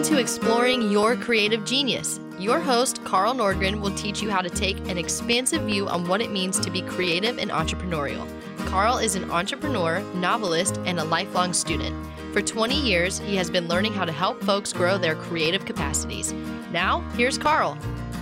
Welcome to Exploring Your Creative Genius. Your host, Carl Nordgren, will teach you how to take an expansive view on what it means to be creative and entrepreneurial. Carl is an entrepreneur, novelist, and a lifelong student. For 20 years, he has been learning how to help folks grow their creative capacities. Now, here's Carl.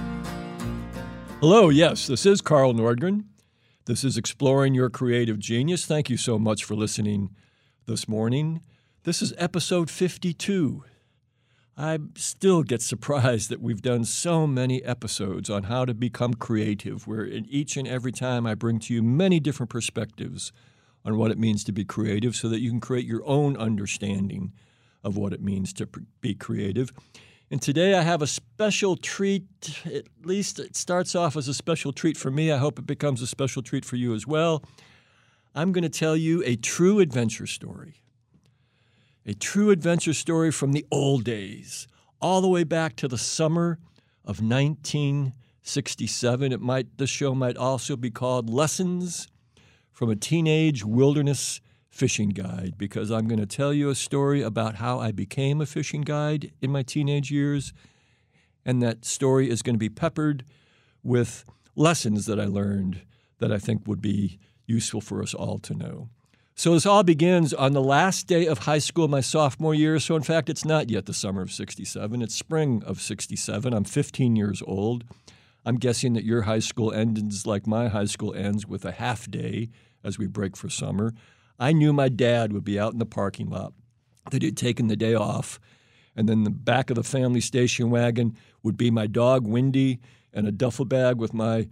Hello, yes, this is Carl Nordgren. This is Exploring Your Creative Genius. Thank you so much for listening this morning. This is episode 52. I still get surprised that we've done so many episodes on how to become creative, where in each and every time I bring to you many different perspectives on what it means to be creative so that you can create your own understanding of what it means to be creative. And today I have a special treat. At least it starts off as a special treat for me. I hope it becomes a special treat for you as well. I'm going to tell you a true adventure story. A true adventure story from the old days, all the way back to the summer of 1967. This show might also be called Lessons from a Teenage Wilderness Fishing Guide, because I'm going to tell you a story about how I became a fishing guide in my teenage years, and that story is going to be peppered with lessons that I learned that I think would be useful for us all to know. So this all begins on the last day of high school, my sophomore year. So in fact, it's not yet the summer of 67. It's spring of 67. I'm 15 years old. I'm guessing that your high school ends like my high school ends, with a half day as we break for summer. I knew my dad would be out in the parking lot, that he'd taken the day off, and then the back of the family station wagon would be my dog, Windy, and a duffel bag with my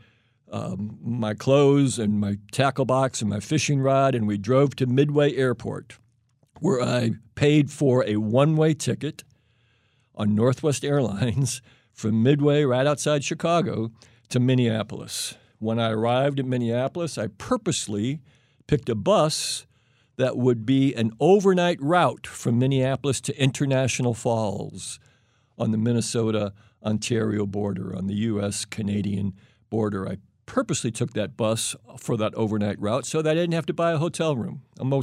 clothes and my tackle box and my fishing rod, and we drove to Midway Airport, where I paid for a one-way ticket on Northwest Airlines from Midway, right outside Chicago, to Minneapolis. When I arrived in Minneapolis, I purposely picked a bus that would be an overnight route from Minneapolis to International Falls on the Minnesota-Ontario border, on the U.S.-Canadian border. I purposely took that bus for that overnight route so that I didn't have to buy a motel room.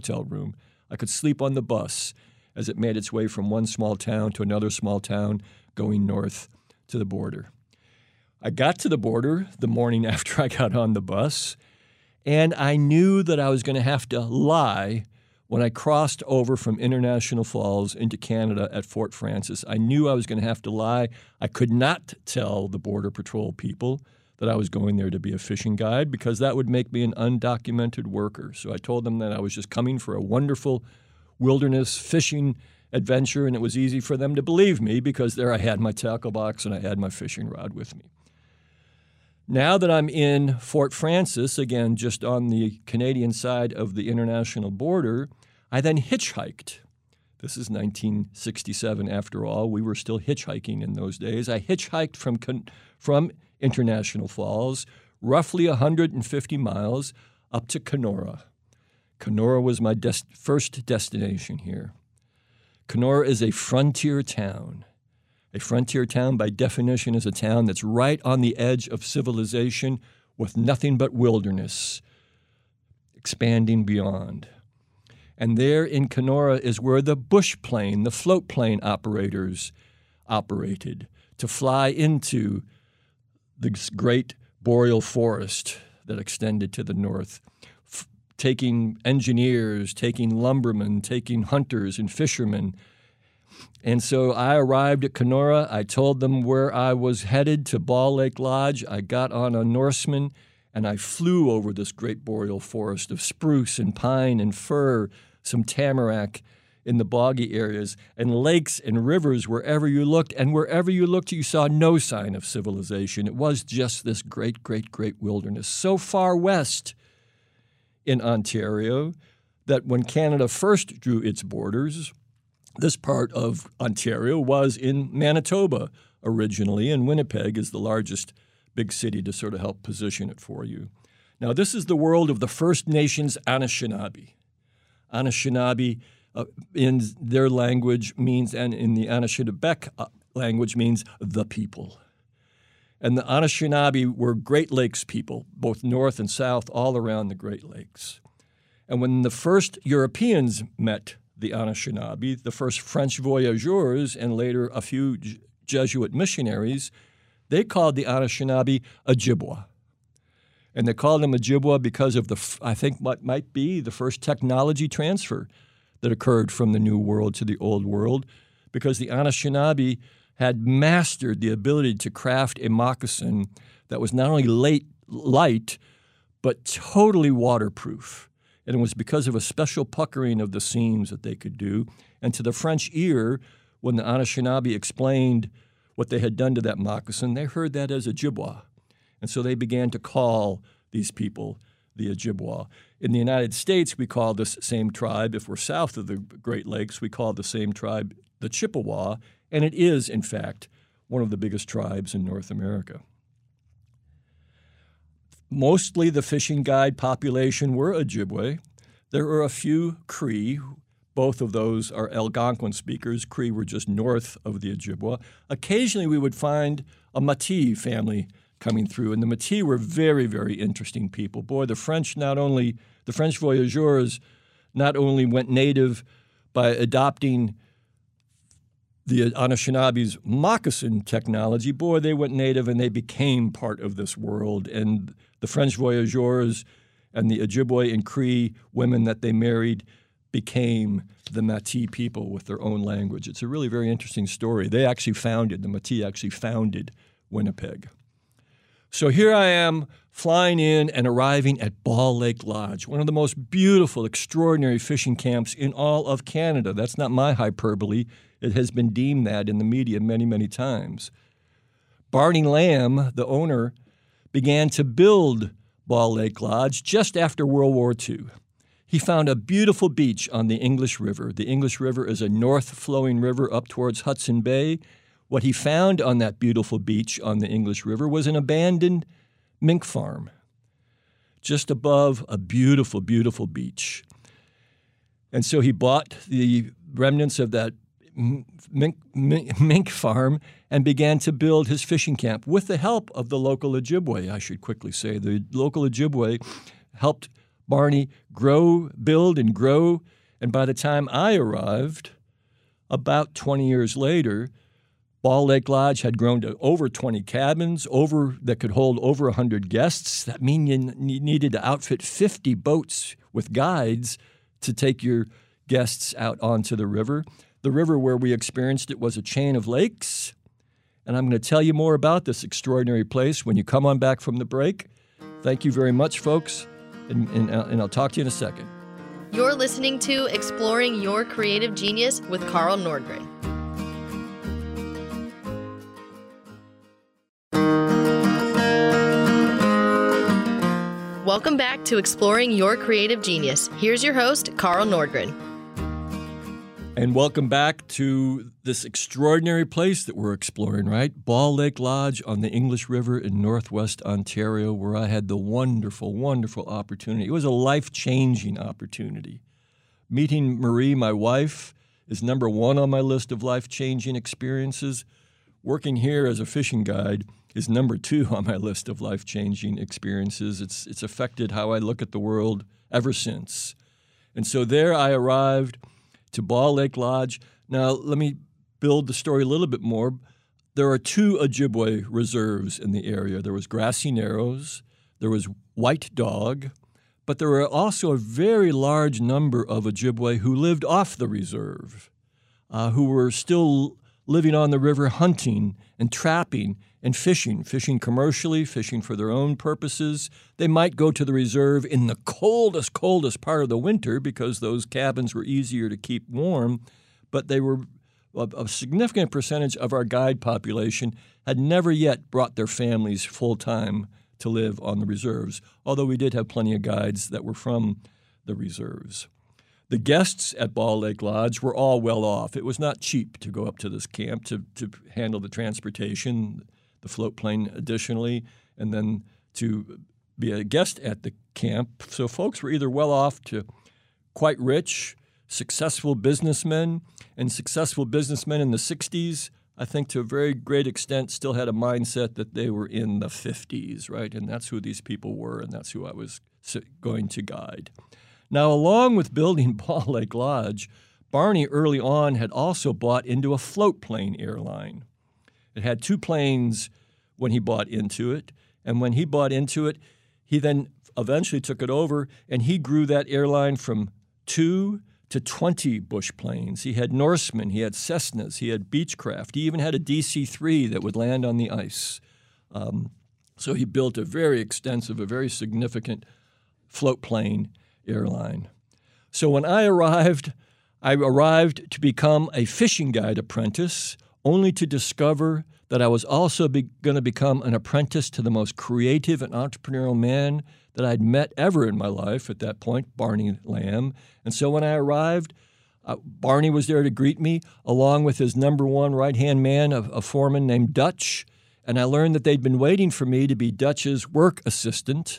I could sleep on the bus as it made its way from one small town to another small town going north to the border. I got to the border the morning after I got on the bus, and I knew that I was going to have to lie when I crossed over from International Falls into Canada at Fort Frances. I knew I was going to have to lie. I could not tell the Border Patrol people that I was going there to be a fishing guide, because that would make me an undocumented worker. So I told them that I was just coming for a wonderful wilderness fishing adventure, and it was easy for them to believe me because there I had my tackle box and I had my fishing rod with me. Now that I'm in Fort Frances, again, just on the Canadian side of the international border, I then hitchhiked. This is 1967, after all. We were still hitchhiking in those days. I hitchhiked from International Falls, roughly 150 miles, up to Kenora. Kenora was my first destination here. Kenora is a frontier town. A frontier town, by definition, is a town that's right on the edge of civilization with nothing but wilderness expanding beyond. And there in Kenora is where the bush plane, the float plane operators operated to fly into this great boreal forest that extended to the north, taking engineers, taking lumbermen, taking hunters and fishermen. And so I arrived at Kenora. I told them where I was headed, to Ball Lake Lodge. I got on a Norseman, and I flew over this great boreal forest of spruce and pine and fir, some tamarack in the boggy areas, and lakes and rivers wherever you looked. And wherever you looked, you saw no sign of civilization. It was just this great, great, great wilderness, so far west in Ontario that when Canada first drew its borders, this part of Ontario was in Manitoba originally, and Winnipeg is the largest big city to sort of help position it for you. Now, this is the world of the First Nations Anishinaabe. Anishinaabe in their language means, and in the Anishinaabe language means the people. And the Anishinaabe were Great Lakes people, both north and south, all around the Great Lakes. And when the first Europeans met the Anishinaabe. The first French voyageurs and later a few Jesuit missionaries, they called the Anishinaabe Ojibwa. And they called them Ojibwa because of I think what might be the first technology transfer that occurred from the New World to the Old World, because the Anishinaabe had mastered the ability to craft a moccasin that was not only light, but totally waterproof. And it was because of a special puckering of the seams that they could do. And to the French ear, when the Anishinaabe explained what they had done to that moccasin, they heard that as Ojibwa. And so they began to call these people the Ojibwa. In the United States, we call this same tribe, if we're south of the Great Lakes, we call the same tribe the Chippewa, and it is, in fact, one of the biggest tribes in North America. Mostly the fishing guide population were Ojibwe. There are a few Cree. Both of those are Algonquin speakers. Cree were just north of the Ojibwa. Occasionally we would find a Métis family coming through, and the Métis were very, very interesting people. Boy, the French voyageurs not only went native by adopting the Anishinaabes' moccasin technology, boy, they went native and they became part of this world. And the French voyageurs and the Ojibwe and Cree women that they married became the Métis people with their own language. It's a really very interesting story. The Métis actually founded Winnipeg. So here I am flying in and arriving at Ball Lake Lodge, one of the most beautiful, extraordinary fishing camps in all of Canada. That's not my hyperbole. It has been deemed that in the media many, many times. Barney Lamb, the owner, began to build Ball Lake Lodge just after World War II. He found a beautiful beach on the English River. The English River is a north-flowing river up towards Hudson Bay. What he found on that beautiful beach on the English River was an abandoned mink farm just above a beautiful, beautiful beach. And so he bought the remnants of that mink farm and began to build his fishing camp with the help of the local Ojibwe, I should quickly say. The local Ojibwe helped Barney build and grow, and by the time I arrived, about 20 years later, Ball Lake Lodge had grown to over 20 cabins that could hold over 100 guests. That means you needed to outfit 50 boats with guides to take your guests out onto the river. The river where we experienced it was a chain of lakes, and I'm going to tell you more about this extraordinary place when you come on back from the break. Thank you very much, folks, and I'll talk to you in a second. You're listening to Exploring Your Creative Genius with Carl Nordgren. Welcome back to Exploring Your Creative Genius. Here's your host, Carl Nordgren. And welcome back to this extraordinary place that we're exploring, right? Ball Lake Lodge on the English River in northwest Ontario, where I had the wonderful, wonderful opportunity. It was a life-changing opportunity. Meeting Marie, my wife, is number one on my list of life-changing experiences. Working here as a fishing guide is number two on my list of life-changing experiences. It's affected how I look at the world ever since. And so there I arrived to Ball Lake Lodge. Now, let me build the story a little bit more. There are two Ojibwe reserves in the area. There was Grassy Narrows, there was White Dog, but there were also a very large number of Ojibwe who lived off the reserve, who were still living on the river hunting and trapping and fishing commercially, fishing for their own purposes. They might go to the reserve in the coldest part of the winter because those cabins were easier to keep warm, but they were a significant percentage of our guide population had never yet brought their families full-time to live on the reserves, although we did have plenty of guides that were from the reserves. The guests at Ball Lake Lodge were all well off. It was not cheap to go up to this camp to handle the transportation, the float plane additionally, and then to be a guest at the camp. So folks were either well off to quite rich, successful businessmen, and successful businessmen in the 60s, I think to a very great extent still had a mindset that they were in the 50s, right? And that's who these people were, and that's who I was going to guide. Now, along with building Ball Lake Lodge, Barney early on had also bought into a float plane airline. It had 2 planes when he bought into it, and when he bought into it, he then eventually took it over, and he grew that airline from 2 to 20 Bush planes. He had Norseman, he had Cessnas, he had Beechcraft. He even had a DC-3 that would land on the ice. So he built a very extensive, a very significant float plane airline. So when I arrived to become a fishing guide apprentice, only to discover that I was also going to become an apprentice to the most creative and entrepreneurial man that I'd met ever in my life at that point, Barney Lamb. And so when I arrived, Barney was there to greet me, along with his number one right-hand man, a foreman named Dutch. And I learned that they'd been waiting for me to be Dutch's work assistant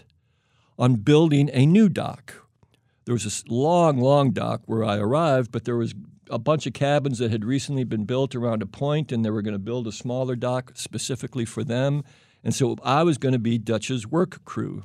on building a new dock. There was this long, long dock where I arrived, but there was a bunch of cabins that had recently been built around a point, and they were going to build a smaller dock specifically for them. And so I was going to be Dutch's work crew.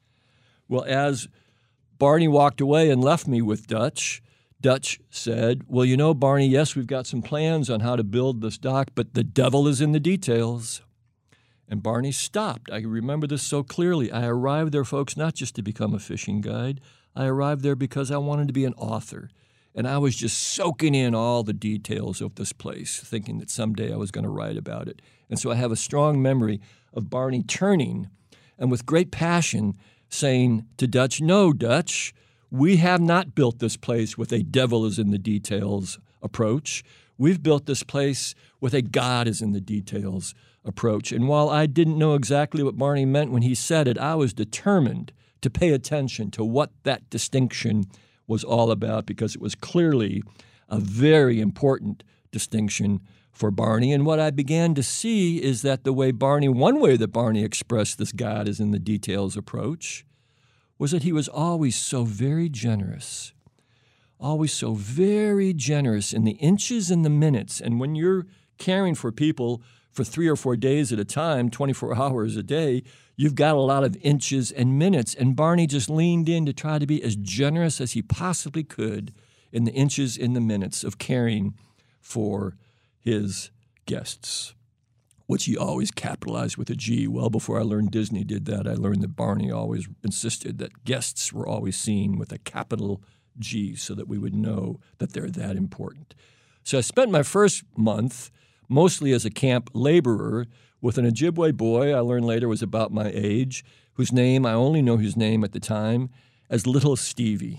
Well, as Barney walked away and left me with Dutch, Dutch said, well, you know, Barney, yes, we've got some plans on how to build this dock, but the devil is in the details. And Barney stopped. I remember this so clearly. I arrived there, folks, not just to become a fishing guide. I arrived there because I wanted to be an author. And I was just soaking in all the details of this place, thinking that someday I was going to write about it. And so I have a strong memory of Barney turning and with great passion saying to Dutch, no, Dutch, we have not built this place with a devil is in the details approach. We've built this place with a God is in the details approach. And while I didn't know exactly what Barney meant when he said it, I was determined to pay attention to what that distinction was all about, because it was clearly a very important distinction for Barney. And what I began to see is that one way that Barney expressed this God is in the details approach was that he was always so very generous, always so very generous in the inches and the minutes. And when you're caring for people for 3 or 4 days at a time, 24 hours a day, you've got a lot of inches and minutes. And Barney just leaned in to try to be as generous as he possibly could in the inches and the minutes of caring for his guests, which he always capitalized with a G. Well before I learned Disney did that, I learned that Barney always insisted that guests were always seen with a capital G so that we would know that they're that important. So I spent my first month mostly as a camp laborer with an Ojibwe boy I learned later was about my age, whose name, I only know his name at the time, as Little Stevie.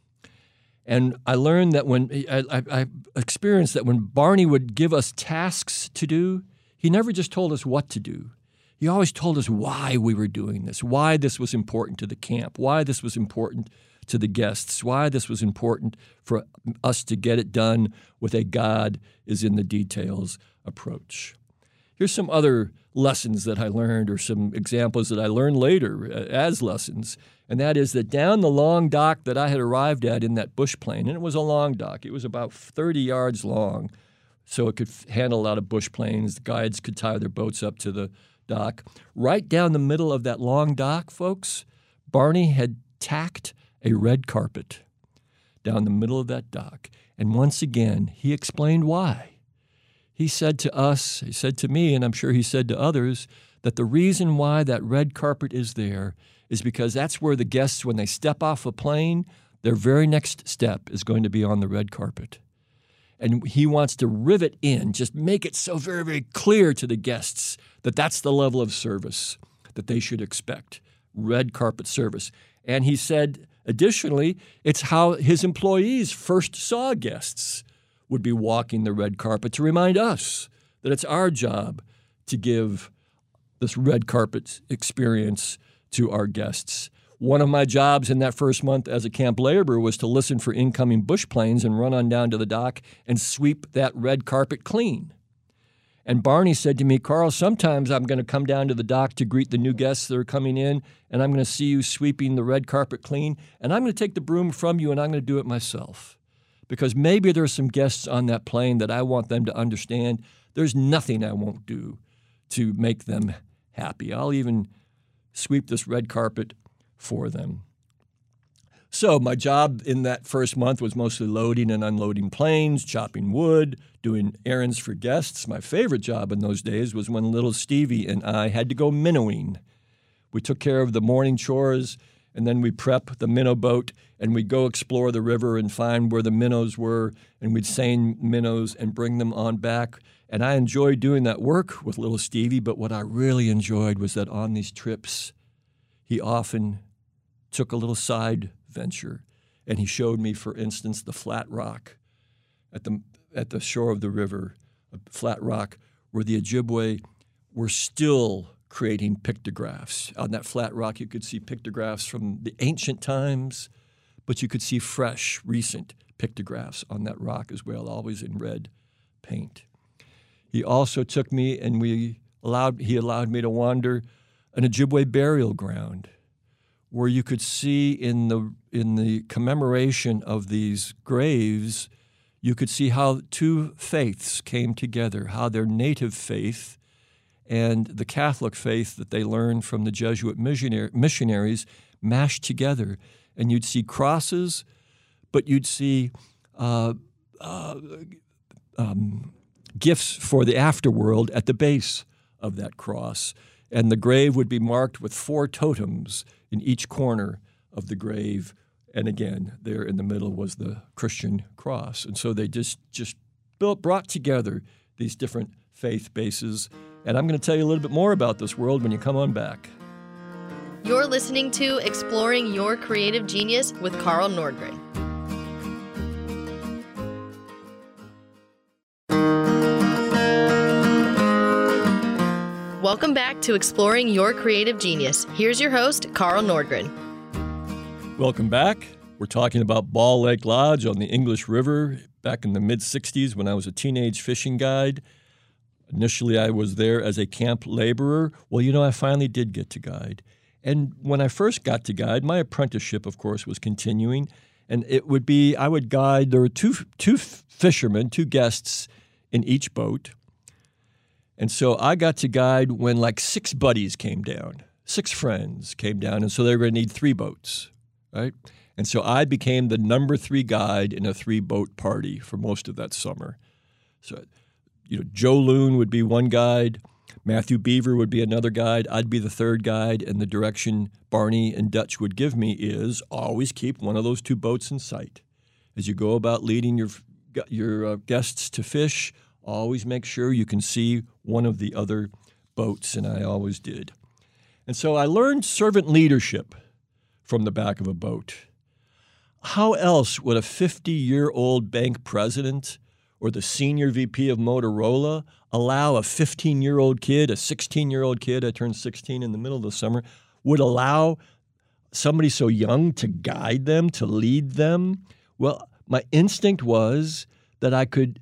And I learned that I experienced that when Barney would give us tasks to do, he never just told us what to do. He always told us why we were doing this, why this was important to the camp, why this was important to the guests, why this was important for us to get it done with a God is in the details approach. Here's some other lessons that I learned, or some examples that I learned later as lessons, and that is that down the long dock that I had arrived at in that bush plane, and it was a long dock, it was about 30 yards long, so it could handle a lot of bush planes. The guides could tie their boats up to the dock. Right down the middle of that long dock, folks, Barney had tacked a red carpet down the middle of that dock. And once again, he explained why. He said to me, and I'm sure he said to others, that the reason why that red carpet is there is because that's where the guests, when they step off a plane, their very next step is going to be on the red carpet. And he wants to rivet in, just make it so very, very clear to the guests that that's the level of service that they should expect, red carpet service. And he said, additionally, it's how his employees first saw guests would be walking the red carpet to remind us that it's our job to give this red carpet experience to our guests. One of my jobs in that first month as a camp laborer was to listen for incoming bush planes and run on down to the dock and sweep that red carpet clean. And Barney said to me, Carl, sometimes I'm going to come down to the dock to greet the new guests that are coming in, and I'm going to see you sweeping the red carpet clean, and I'm going to take the broom from you, and I'm going to do it myself. Because maybe there's some guests on that plane that I want them to understand there's nothing I won't do to make them happy. I'll even sweep this red carpet for them. So my job in that first month was mostly loading and unloading planes, chopping wood, doing errands for guests. My favorite job in those days was when little Stevie and I had to go minnowing. We took care of the morning chores, and then we prep the minnow boat, and we'd go explore the river and find where the minnows were, and we'd seine minnows and bring them on back. And I enjoyed doing that work with little Stevie, but what I really enjoyed was that on these trips, he often took a little side venture, and he showed me, for instance, the flat rock at the shore of the river, a flat rock where the Ojibwe were still creating pictographs. On that flat rock, you could see pictographs from the ancient times, but you could see fresh, recent pictographs on that rock as well, always in red paint. He also took me, and he allowed me to wander an Ojibwe burial ground, where you could see in the commemoration of these graves, you could see how two faiths came together, how their native faith and the Catholic faith that they learned from the Jesuit missionaries mashed together. And you'd see crosses, but you'd see gifts for the afterworld at the base of that cross. And the grave would be marked with 4 totems in each corner of the grave. And again, there in the middle was the Christian cross. And so they just brought together these different faith bases. And I'm going to tell you a little bit more about this world when you come on back. You're listening to Exploring Your Creative Genius with Carl Nordgren. Welcome back to Exploring Your Creative Genius. Here's your host, Carl Nordgren. Welcome back. We're talking about Ball Lake Lodge on the English River back in the mid-'60s when I was a teenage fishing guide. Initially, I was there as a camp laborer. Well, I finally did get to guide. And when I first got to guide, my apprenticeship, of course, was continuing. And I would guide, there were two fishermen, 2 guests in each boat. And so I got to guide when like 6 buddies came down, 6 friends came down, and so they were going to need 3 boats, right? And so I became the number 3 guide in a 3-boat party for most of that summer. So, Joe Loon would be one guide, Matthew Beaver would be another guide, I'd be the 3rd guide, and the direction Barney and Dutch would give me is always keep one of those 2 boats in sight. As you go about leading your guests to fish, always make sure you can see one of the other boats, and I always did. And so I learned servant leadership from the back of a boat. How else would a 50-year-old bank president or the senior VP of Motorola allow a 15-year-old kid, a 16-year-old kid, I turned 16 in the middle of the summer, would allow somebody so young to guide them, to lead them? Well, my instinct was that I could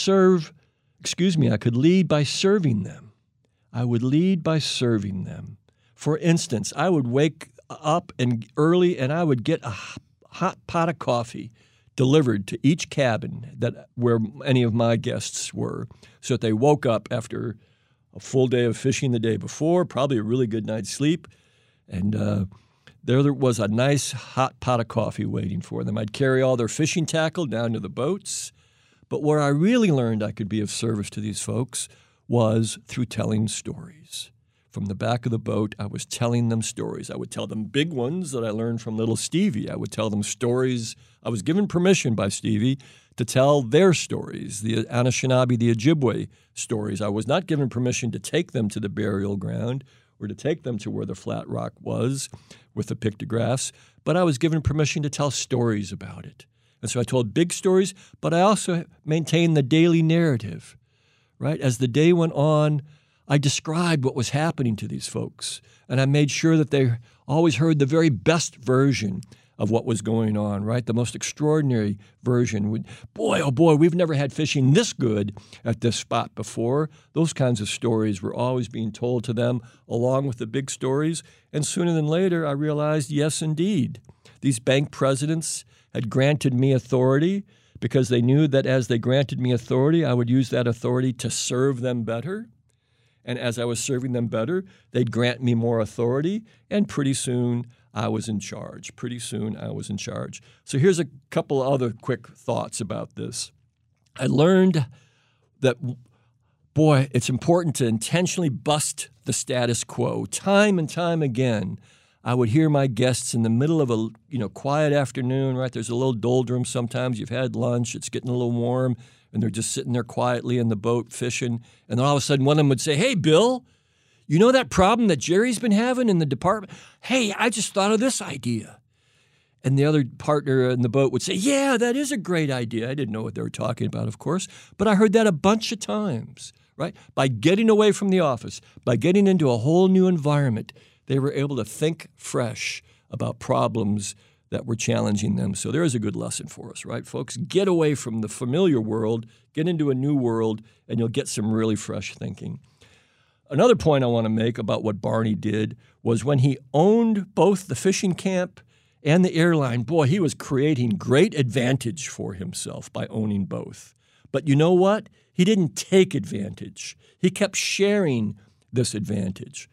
lead by serving them. I would lead by serving them. For instance, I would wake up early and I would get a hot pot of coffee delivered to each cabin where any of my guests were, so that they woke up after a full day of fishing the day before, probably a really good night's sleep, and there was a nice hot pot of coffee waiting for them. I'd carry all their fishing tackle down to the boats. But where I really learned I could be of service to these folks was through telling stories. From the back of the boat, I was telling them stories. I would tell them big ones that I learned from little Stevie. I would tell them stories. I was given permission by Stevie to tell their stories, the Anishinaabe, the Ojibwe stories. I was not given permission to take them to the burial ground or to take them to where the flat rock was with the pictographs, but I was given permission to tell stories about it. And so I told big stories, but I also maintained the daily narrative, right? As the day went on, I described what was happening to these folks, and I made sure that they always heard the very best version of what was going on, right? The most extraordinary version. Boy, oh boy, we've never had fishing this good at this spot before. Those kinds of stories were always being told to them along with the big stories. And sooner than later, I realized, yes, indeed, these bank presidents had granted me authority because they knew that as they granted me authority, I would use that authority to serve them better. And as I was serving them better, they'd grant me more authority, and pretty soon I was in charge. Pretty soon, I was in charge. So here's a couple other quick thoughts about this. I learned that, boy, it's important to intentionally bust the status quo. Time and time again, I would hear my guests in the middle of a quiet afternoon, right? There's a little doldrum sometimes. You've had lunch. It's getting a little warm, and they're just sitting there quietly in the boat fishing. And then all of a sudden, one of them would say, "Hey, Bill, you know that problem that Jerry's been having in the department? Hey, I just thought of this idea." And the other partner in the boat would say, "Yeah, that is a great idea." I didn't know what they were talking about, of course, but I heard that a bunch of times, right? By getting away from the office, by getting into a whole new environment, they were able to think fresh about problems that were challenging them. So there is a good lesson for us, right, folks? Get away from the familiar world, get into a new world, and you'll get some really fresh thinking. Another point I want to make about what Barney did was when he owned both the fishing camp and the airline, boy, he was creating great advantage for himself by owning both. But you know what? He didn't take advantage. He kept sharing this advantage.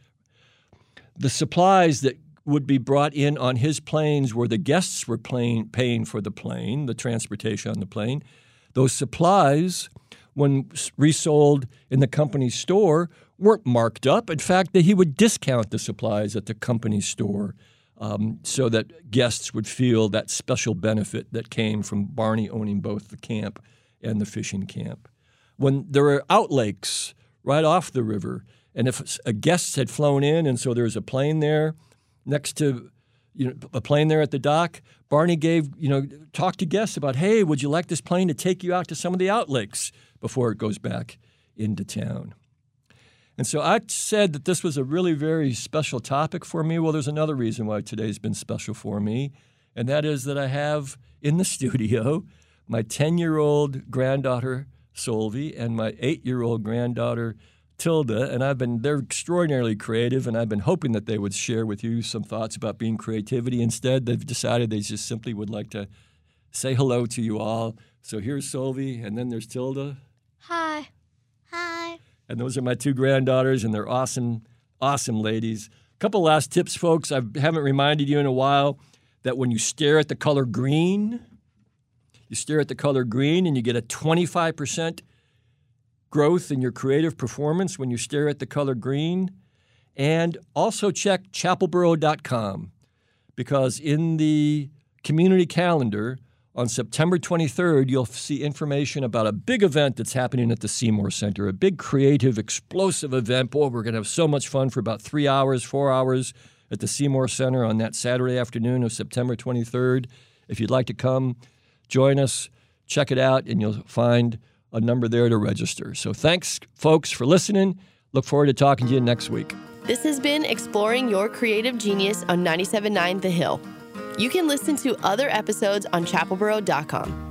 The supplies that would be brought in on his planes where the guests were paying for the plane, the transportation on the plane, those supplies, when resold in the company store, weren't marked up. In fact, he would discount the supplies at the company store so that guests would feel that special benefit that came from Barney owning both the camp and the fishing camp. When there were outlakes right off the river, and if a guest had flown in and so there was a plane there next to a plane there at the dock, Barney talked to guests about, "Hey, would you like this plane to take you out to some of the outlakes before it goes back into town?" And so I said that this was a really very special topic for me. Well, there's another reason why today's been special for me, and that is that I have in the studio my 10-year-old granddaughter, Solvi, and my 8-year-old granddaughter, Tilda, and they're extraordinarily creative, and I've been hoping that they would share with you some thoughts about being creativity. Instead, they've decided they just simply would like to say hello to you all. So here's Solvi, and then there's Tilda. Hi. Hi. And those are my two granddaughters, and they're awesome, awesome ladies. A couple last tips, folks. I haven't reminded you in a while that when you stare at the color green, and you get a 25% growth in your creative performance when you stare at the color green. And also check chapelboro.com, because in the community calendar on September 23rd, you'll see information about a big event that's happening at the Seymour Center, a big creative, explosive event. Boy, we're going to have so much fun for about 4 hours at the Seymour Center on that Saturday afternoon of September 23rd. If you'd like to come, join us, check it out, and you'll find a number there to register. So thanks, folks, for listening. Look forward to talking to you next week. This has been Exploring Your Creative Genius on 97.9 The Hill. You can listen to other episodes on chapelboro.com.